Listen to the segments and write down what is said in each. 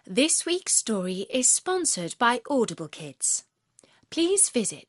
This week's story is sponsored by Audible Kids. Please visit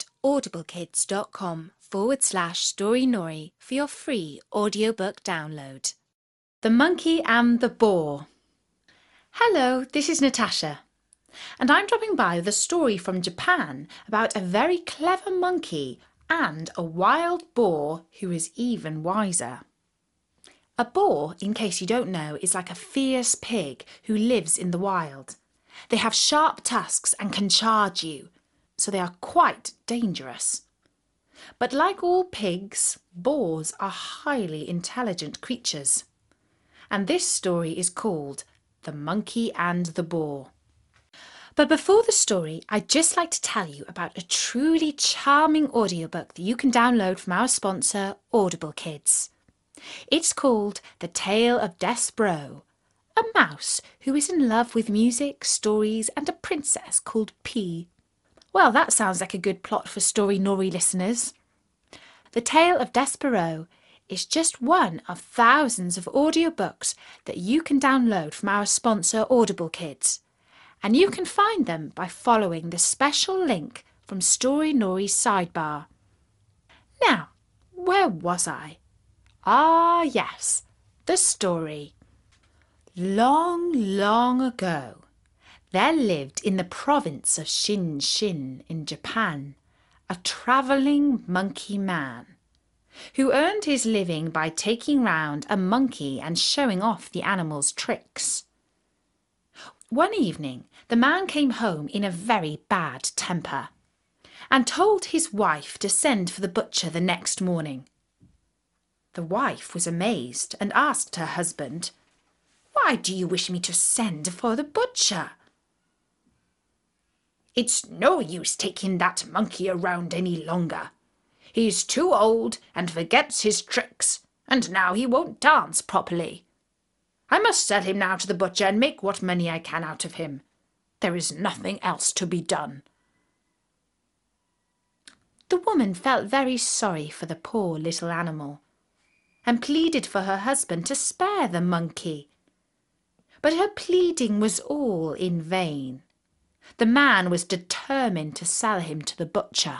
audiblekids.com/storynori for your free audiobook download. The Monkey and the Boar. Hello, this is Natasha, and I'm dropping by with a story from Japan about a very clever monkey and a wild boar who is even wiser. A boar, in case you don't know, is like a fierce pig who lives in the wild. They have sharp tusks and can charge you, so they are quite dangerous. But like all pigs, boars are highly intelligent creatures. And this story is called The Monkey and the Boar. But before the story, I'd just like to tell you about a truly charming audiobook that you can download from our sponsor, Audible Kids. It's called The Tale of Despereaux, a mouse who is in love with music, stories, and a princess called P. Well, that sounds like a good plot for Story Nori listeners. The Tale of Despereaux is just one of thousands of audiobooks that you can download from our sponsor Audible Kids, and you can find them by following the special link from Story Nori's sidebar. Now, where was I? Ah, yes, the story. Long, long ago, there lived in the province of Shinshin in Japan a travelling monkey man who earned his living by taking round a monkey and showing off the animal's tricks. One evening, the man came home in a very bad temper and told his wife to send for the butcher the next morning. The wife was amazed and asked her husband, "Why do you wish me to send for the butcher?" "It's no use taking that monkey around any longer. He's too old and forgets his tricks, and now he won't dance properly. I must sell him now to the butcher and make what money I can out of him. There is nothing else to be done." The woman felt very sorry for the poor little animal and pleaded for her husband to spare the monkey. But her pleading was all in vain. The man was determined to sell him to the butcher.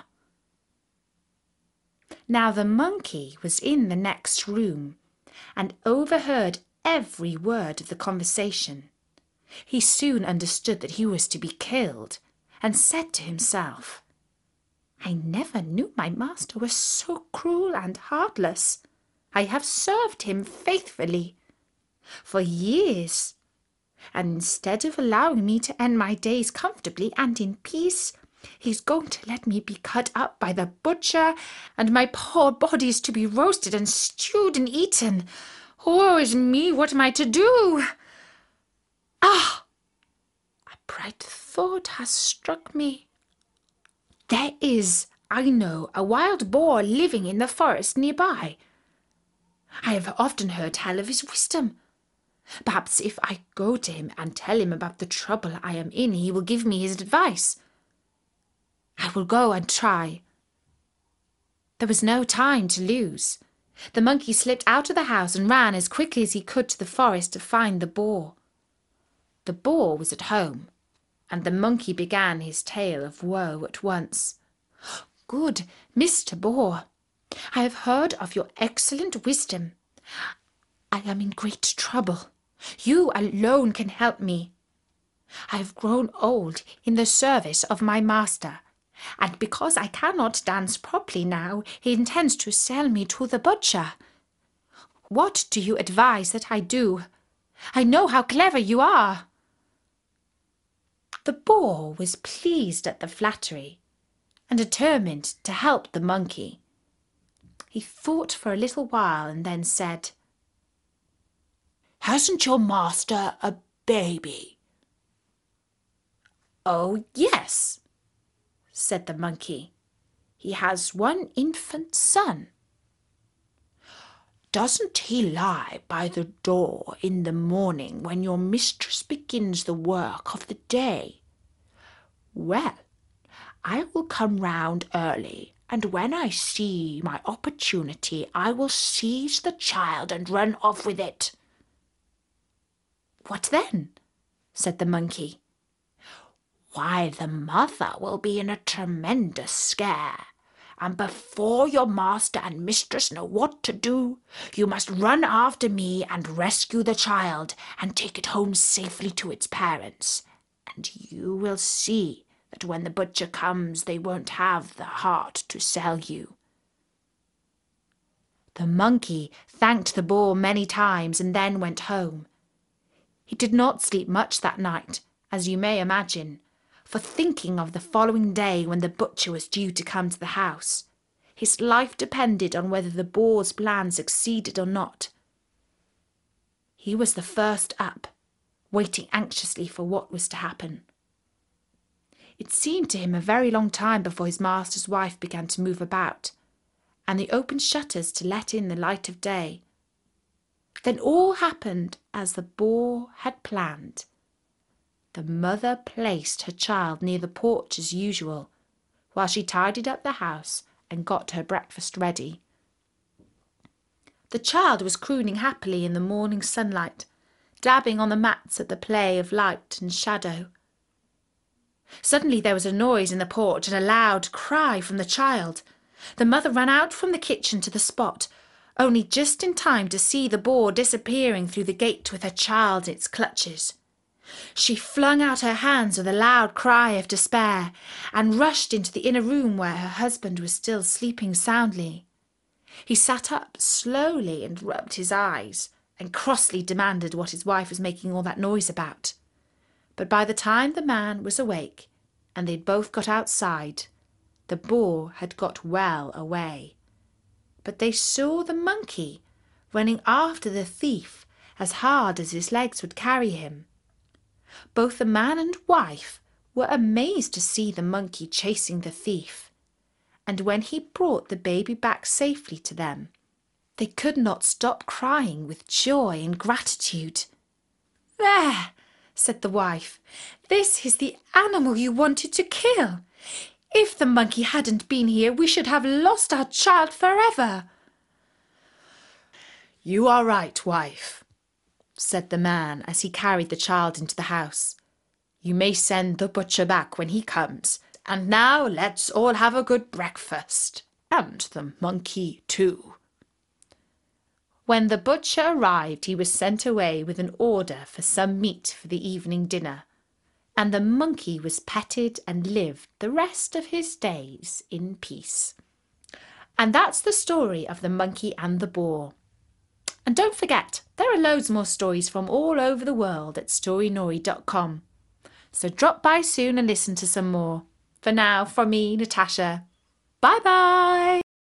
Now the monkey was in the next room and overheard every word of the conversation. He soon understood that he was to be killed and said to himself, "I never knew my master was so cruel and heartless. I have served him faithfully for years, and instead of allowing me to end my days comfortably and in peace, he's going to let me be cut up by the butcher, and my poor body's to be roasted and stewed and eaten. Woe is me, what am I to do? Ah! A bright thought has struck me. There is, I know, a wild boar living in the forest nearby. I have often heard tell of his wisdom. Perhaps if I go to him and tell him about the trouble I am in, he will give me his advice. I will go and try." There was no time to lose. The monkey slipped out of the house and ran as quickly as he could to the forest to find the boar. The boar was at home, and the monkey began his tale of woe at once. "Good Mr. Boar, I have heard of your excellent wisdom. I am in great trouble. You alone can help me. I have grown old in the service of my master, and because I cannot dance properly now, he intends to sell me to the butcher. What do you advise that I do? I know how clever you are." The boar was pleased at the flattery and determined to help the monkey. He thought for a little while and then said, "Hasn't your master a baby?" "Oh, yes," said the monkey. "He has one infant son." "Doesn't he lie by the door in the morning when your mistress begins the work of the day? Well, I will come round early, and when I see my opportunity, I will seize the child and run off with it." "What then?" said the monkey. "Why, the mother will be in a tremendous scare, and before your master and mistress know what to do, you must run after me and rescue the child and take it home safely to its parents. And you will see that when the butcher comes, they won't have the heart to sell you." The monkey thanked the boar many times and then went home. He did not sleep much that night, as you may imagine, for thinking of the following day when the butcher was due to come to the house. His life depended on whether the boar's plan succeeded or not. He was the first up, waiting anxiously for what was to happen. It seemed to him a very long time before his master's wife began to move about, and they opened shutters to let in the light of day. Then all happened as the boar had planned. The mother placed her child near the porch as usual, while she tidied up the house and got her breakfast ready. The child was crooning happily in the morning sunlight, dabbing on the mats at the play of light and shadow. Suddenly there was a noise in the porch and a loud cry from the child. The mother ran out from the kitchen to the spot, only just in time to see the boar disappearing through the gate with her child in its clutches. She flung out her hands with a loud cry of despair and rushed into the inner room where her husband was still sleeping soundly. He sat up slowly and rubbed his eyes and crossly demanded what his wife was making all that noise about. But by the time the man was awake and they'd both got outside, the boar had got well away. But they saw the monkey running after the thief as hard as his legs would carry him. Both the man and wife were amazed to see the monkey chasing the thief, and when he brought the baby back safely to them, they could not stop crying with joy and gratitude. "There," said the wife, "this is the animal you wanted to kill. If the monkey hadn't been here, we should have lost our child forever." "You are right, wife," said the man as he carried the child into the house. "You may send the butcher back when he comes. And now let's all have a good breakfast, and the monkey too." When the butcher arrived, he was sent away with an order for some meat for the evening dinner, and the monkey was petted and lived the rest of his days in peace. And that's the story of the monkey and the boar. And don't forget, there are loads more stories from all over the world at storynori.com. So drop by soon and listen to some more. For now, from me, Natasha, bye-bye!